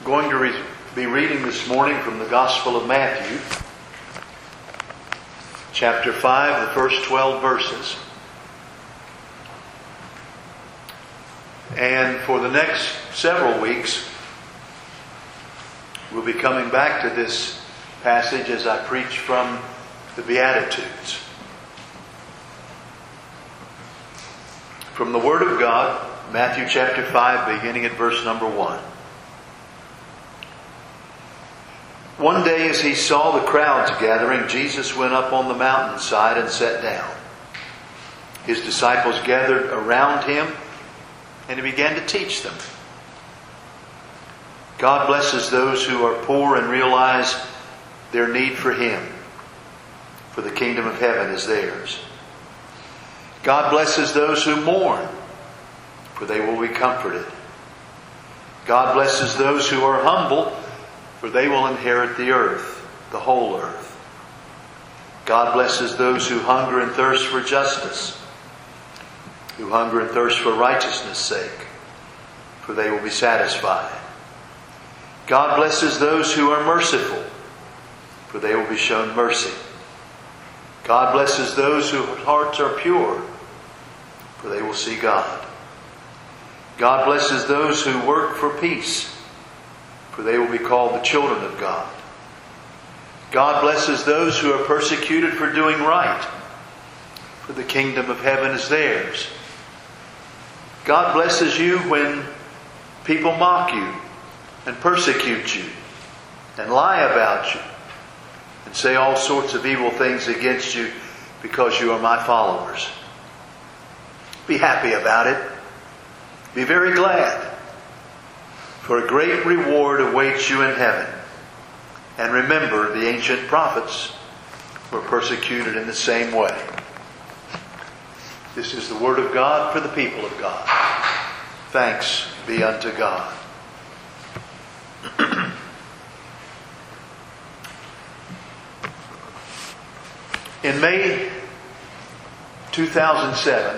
going to be reading this morning from the Gospel of Matthew, chapter 5, the first 12 verses. And for the next several weeks, we'll be coming back to this passage as I preach from the Beatitudes. From the Word of God, Matthew chapter 5, beginning at verse number 1. One day as he saw the crowds gathering, Jesus went up on the mountainside and sat down. His disciples gathered around him, and he began to teach them. God blesses those who are poor and realize their need for Him, for the kingdom of heaven is theirs. God blesses those who mourn, for they will be comforted. God blesses those who are humble, for they will inherit the earth, the whole earth. God blesses those who hunger and thirst for justice, who hunger and thirst for righteousness' sake, for they will be satisfied. God blesses those who are merciful, for they will be shown mercy. God blesses those whose hearts are pure, for they will see God. God blesses those who work for peace, for they will be called the children of God. God blesses those who are persecuted for doing right, for the kingdom of heaven is theirs. God blesses you when people mock you and persecute you and lie about you and say all sorts of evil things against you because you are my followers. Be happy about it. Be very glad. For a great reward awaits you in heaven. And remember, the ancient prophets were persecuted in the same way. This is the word of God for the people of God. Thanks be unto God. In May 2007,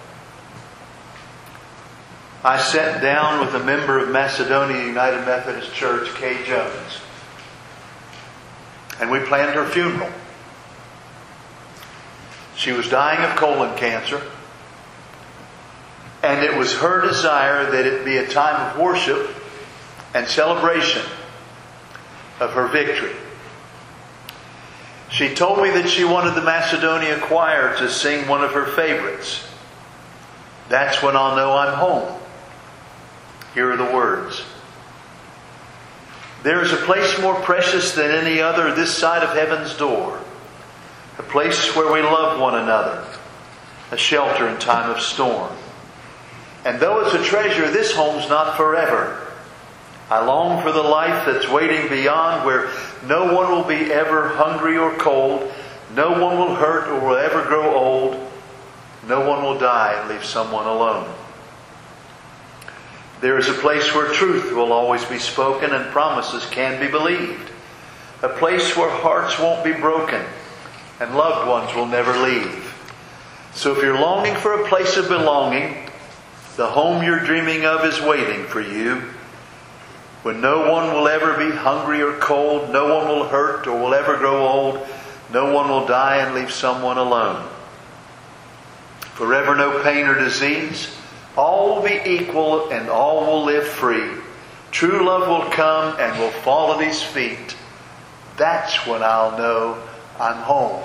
I sat down with a member of Macedonia United Methodist Church, Kay Jones, and we planned her funeral. She was dying of colon cancer, and it was her desire that it be a time of worship and celebration of her victory. She told me that she wanted the Macedonia choir to sing one of her favorites. That's when I'll know I'm home. Here are the words. There is a place more precious than any other this side of heaven's door. A place where we love one another. A shelter in time of storm. And though it's a treasure, this home's not forever. I long for the life that's waiting beyond, where no one will be ever hungry or cold. No one will hurt or will ever grow old. No one will die and leave someone alone. There is a place where truth will always be spoken and promises can be believed. A place where hearts won't be broken and loved ones will never leave. So if you're longing for a place of belonging, the home you're dreaming of is waiting for you. When no one will ever be hungry or cold, no one will hurt or will ever grow old, no one will die and leave someone alone. Forever no pain or disease, all will be equal and all will live free. True love will come and will fall at His feet. That's when I'll know I'm home.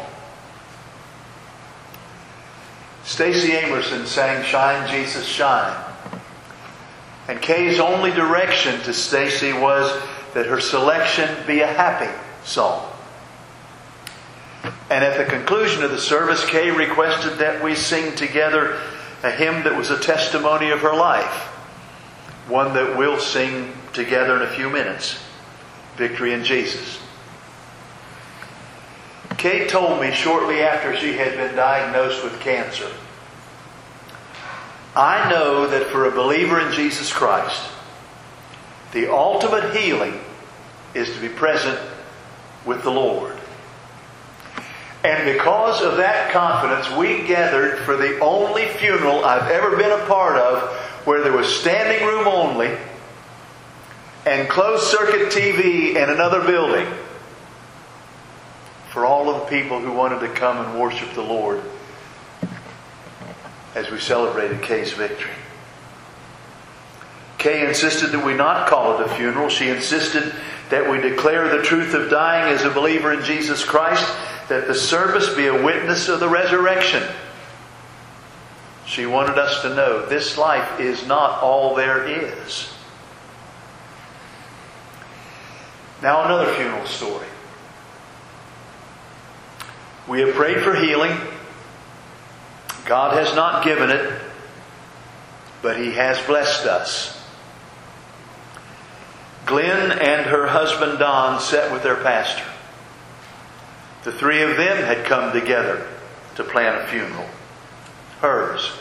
Stacey Amerson sang Shine, Jesus, Shine. And Kay's only direction to Stacey was that her selection be a happy song. And at the conclusion of the service, Kay requested that we sing together a hymn that was a testimony of her life. One that we'll sing together in a few minutes. Victory in Jesus. Kay told me shortly after she had been diagnosed with cancer, I know that for a believer in Jesus Christ, the ultimate healing is to be present with the Lord. And because of that confidence, we gathered for the only funeral I've ever been a part of where there was standing room only, and closed circuit TV in another building for all of the people who wanted to come and worship the Lord as we celebrated Kay's victory. Kay insisted that we not call it a funeral. She insisted that we declare the truth of dying as a believer in Jesus Christ, that the service be a witness of the resurrection. She wanted us to know this life is not all there is. Now another funeral story. We have prayed for healing. God has not given it, but He has blessed us. Glenn and her husband Don sat with their pastor. The three of them had come together to plan a funeral. Hers.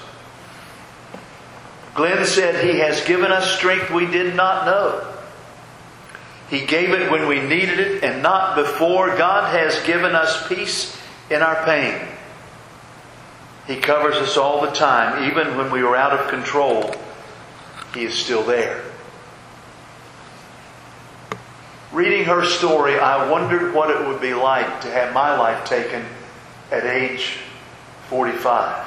Glenn said, He has given us strength we did not know. He gave it when we needed it and not before. God has given us peace in our pain. He covers us all the time. Even when we are out of control, He is still there. Reading her story, I wondered what it would be like to have my life taken at age 45.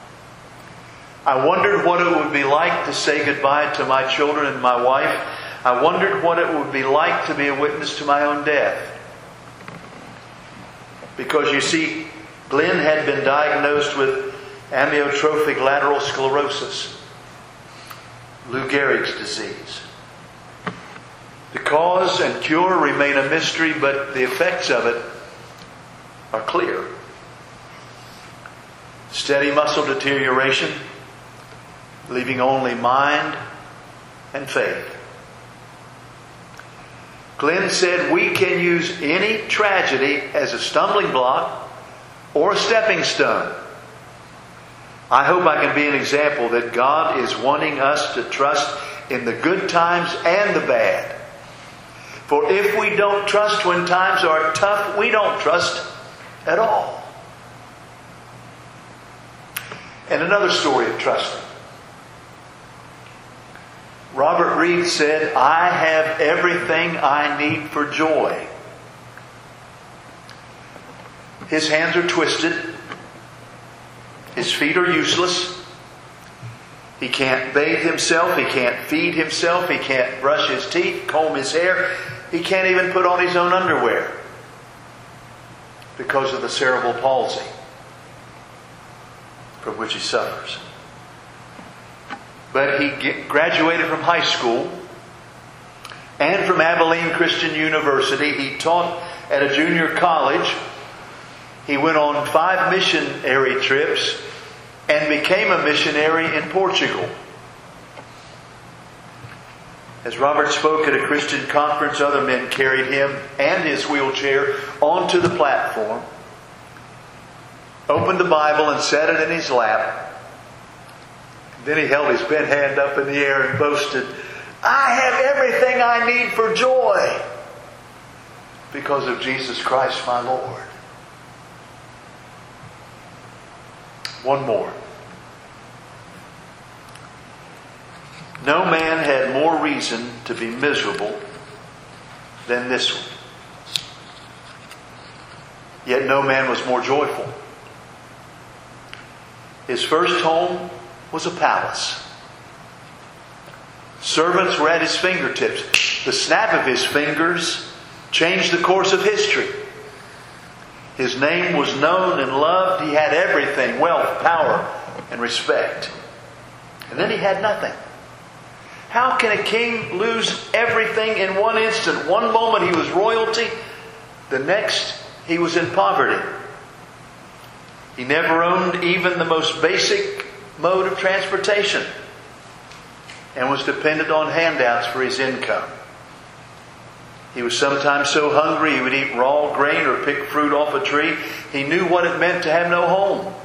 I wondered what it would be like to say goodbye to my children and my wife. I wondered what it would be like to be a witness to my own death. Because you see, Glenn had been diagnosed with amyotrophic lateral sclerosis, Lou Gehrig's disease. The cause and cure remain a mystery, but the effects of it are clear. Steady muscle deterioration, leaving only mind and faith. Glenn said we can use any tragedy as a stumbling block or a stepping stone. I hope I can be an example that God is wanting us to trust in the good times and the bad. For if we don't trust when times are tough, we don't trust at all. And another story of trusting. Robert Reed said, I have everything I need for joy. His hands are twisted. His feet are useless. He can't bathe himself. He can't feed himself. He can't brush his teeth, comb his hair. He can't even put on his own underwear because of the cerebral palsy from which he suffers. But he graduated from high school and from Abilene Christian University. He taught at a junior college. He went on 5 missionary trips and became a missionary in Portugal. As Robert spoke at a Christian conference, other men carried him and his wheelchair onto the platform, opened the Bible and set it in his lap. Then he held his bent hand up in the air and boasted, I have everything I need for joy because of Jesus Christ my Lord. One more. No man had more reason to be miserable than this one. Yet no man was more joyful. His first home was a palace. Servants were at his fingertips. The snap of his fingers changed the course of history. His name was known and loved. He had everything, wealth, power, and respect. And then he had nothing. How can a king lose everything in one instant? One moment he was royalty, the next he was in poverty. He never owned even the most basic mode of transportation and was dependent on handouts for his income. He was sometimes so hungry he would eat raw grain or pick fruit off a tree. He knew what it meant to have no home.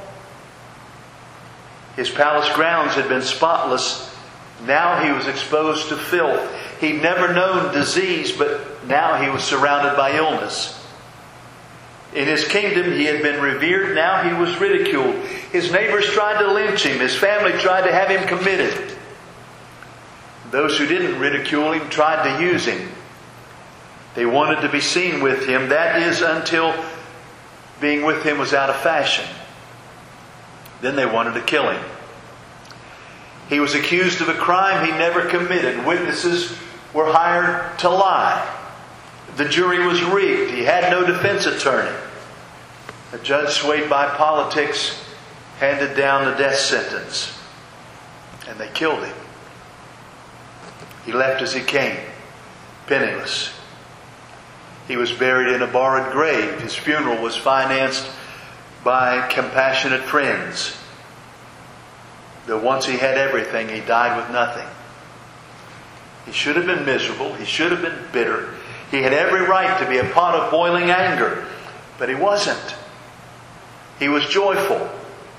His palace grounds had been spotless. Now he was exposed to filth. He'd never known disease, but now he was surrounded by illness. In his kingdom he had been revered. Now he was ridiculed. His neighbors tried to lynch him. His family tried to have him committed. Those who didn't ridicule him tried to use him. They wanted to be seen with him. That is, until being with him was out of fashion. Then they wanted to kill him. He was accused of a crime he never committed. Witnesses were hired to lie. The jury was rigged. He had no defense attorney. A judge swayed by politics handed down the death sentence. And they killed him. He left as he came, penniless. He was buried in a borrowed grave. His funeral was financed by compassionate friends. Though once he had everything, he died with nothing. He should have been miserable. He should have been bitter. He had every right to be a pot of boiling anger. But he wasn't. He was joyful.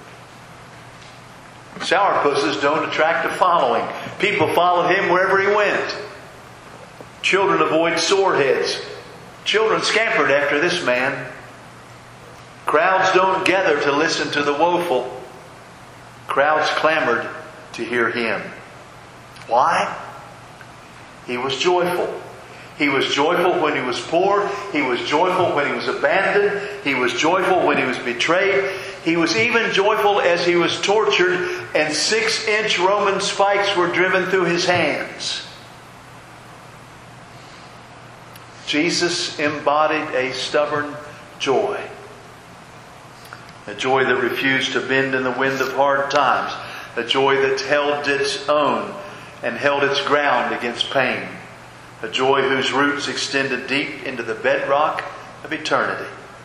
Sourpusses don't attract a following. People followed him wherever he went. Children avoid sore heads. Children scampered after this man. Crowds don't gather to listen to the woeful. Crowds clamored to hear him. Why? He was joyful. He was joyful when he was poor. He was joyful when he was abandoned. He was joyful when he was betrayed. He was even joyful as he was tortured and 6-inch Roman spikes were driven through his hands. Jesus embodied a stubborn joy. A joy that refused to bend in the wind of hard times. A joy that held its own and held its ground against pain. A joy whose roots extended deep into the bedrock of eternity.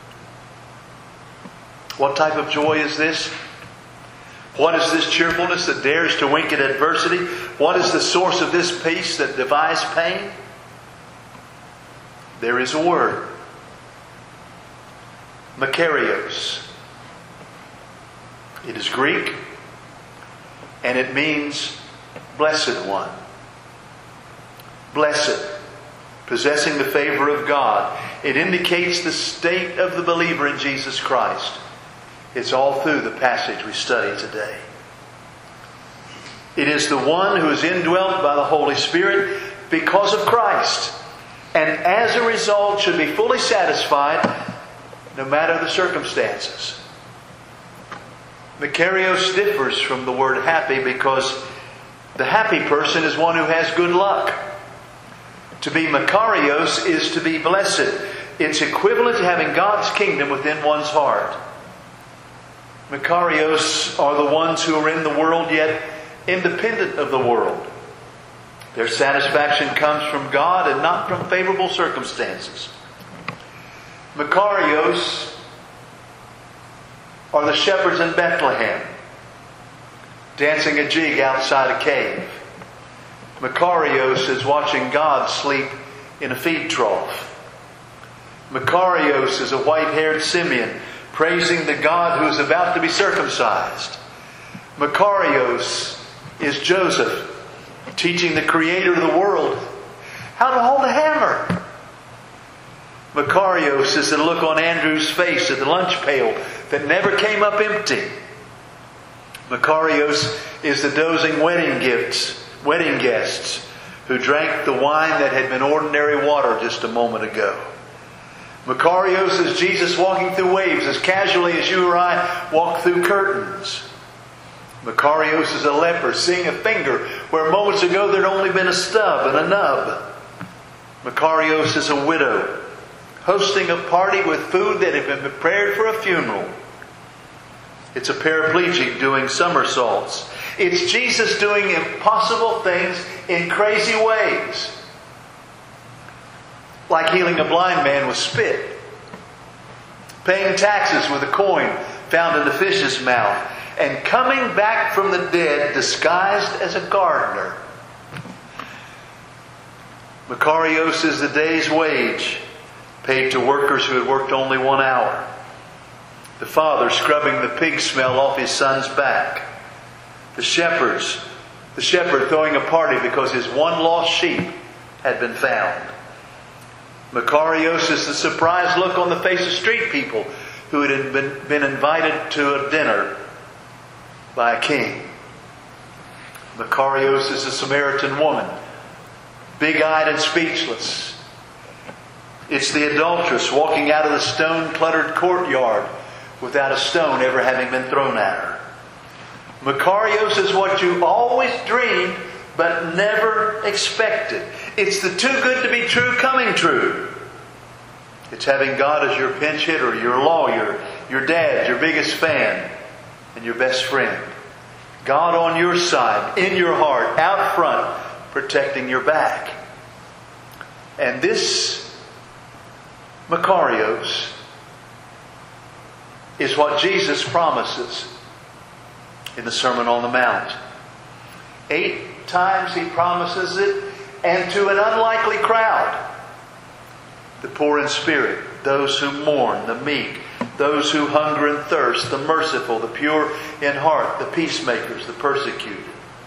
What type of joy is this? What is this cheerfulness that dares to wink at adversity? What is the source of this peace that defies pain? There is a word. Makarios. It is Greek, and it means blessed one. Blessed. Possessing the favor of God. It indicates the state of the believer in Jesus Christ. It's all through the passage we study today. It is the one who is indwelt by the Holy Spirit because of Christ. And as a result should be fully satisfied no matter the circumstances. Makarios differs from the word happy because the happy person is one who has good luck. To be Makarios is to be blessed. It's equivalent to having God's kingdom within one's heart. Makarios are the ones who are in the world yet independent of the world. Their satisfaction comes from God and not from favorable circumstances. Makarios are the shepherds in Bethlehem, dancing a jig outside a cave. Makarios is watching God sleep in a feed trough. Makarios is a white-haired Simeon praising the God who is about to be circumcised. Makarios is Joseph teaching the Creator of the world how to hold a hammer. Makarios is the look on Andrew's face at the lunch pail that never came up empty. Makarios is the dozing wedding guests who drank the wine that had been ordinary water just a moment ago. Makarios is Jesus walking through waves as casually as you or I walk through curtains. Makarios is a leper seeing a finger where moments ago there'd only been a stub and a nub. Makarios is a widow hosting a party with food that had been prepared for a funeral. It's a paraplegic doing somersaults. It's Jesus doing impossible things in crazy ways. Like healing a blind man with spit. Paying taxes with a coin found in the fish's mouth. And coming back from the dead disguised as a gardener. Makarios is the day's wage paid to workers who had worked only 1 hour. The father scrubbing the pig smell off his son's back. The shepherd throwing a party because his one lost sheep had been found. Makarios is the surprised look on the face of street people who had been invited to a dinner by a king. Makarios is a Samaritan woman, big-eyed and speechless. It's the adulteress walking out of the stone-cluttered courtyard without a stone ever having been thrown at her. Makarios is what you always dreamed but never expected. It's the too good to be true coming true. It's having God as your pinch hitter, your lawyer, your dad, your biggest fan, and your best friend. God on your side, in your heart, out front, protecting your back. And this Makarios is what Jesus promises in the Sermon on the Mount. 8 times He promises it, and to an unlikely crowd. The poor in spirit, those who mourn, the meek, those who hunger and thirst, the merciful, the pure in heart, the peacemakers, the persecuted.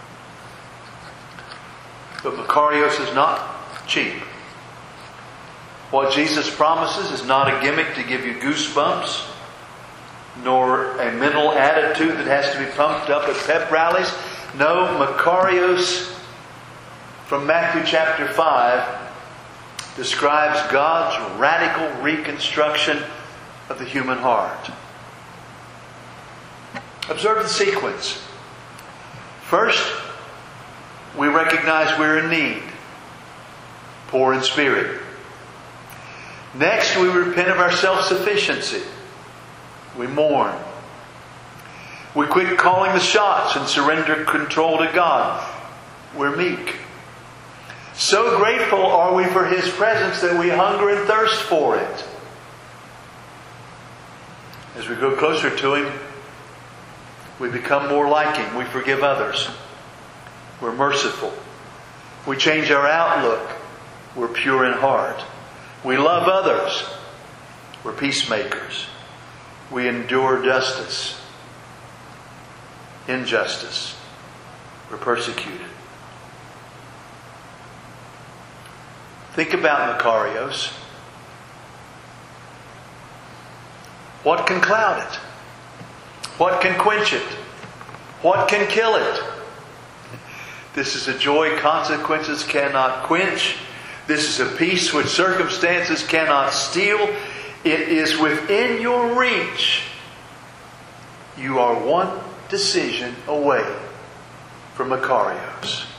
But Makarios is not cheap. What Jesus promises is not a gimmick to give you goosebumps, nor a mental attitude that has to be pumped up at pep rallies. No, Makarios from Matthew chapter 5 describes God's radical reconstruction of the human heart. Observe the sequence. First, we recognize we're in need, poor in spirit. Next, we repent of our self-sufficiency. We mourn. We quit calling the shots and surrender control to God. We're meek. So grateful are we for His presence that we hunger and thirst for it. As we go closer to Him, we become more like Him. We forgive others. We're merciful. We change our outlook. We're pure in heart. We love others. We're peacemakers. We endure injustice. We're persecuted. Think about Makarios. What can cloud it? What can quench it? What can kill it? This is a joy consequences cannot quench. This is a peace which circumstances cannot steal. It is within your reach. You are one decision away from Makarios.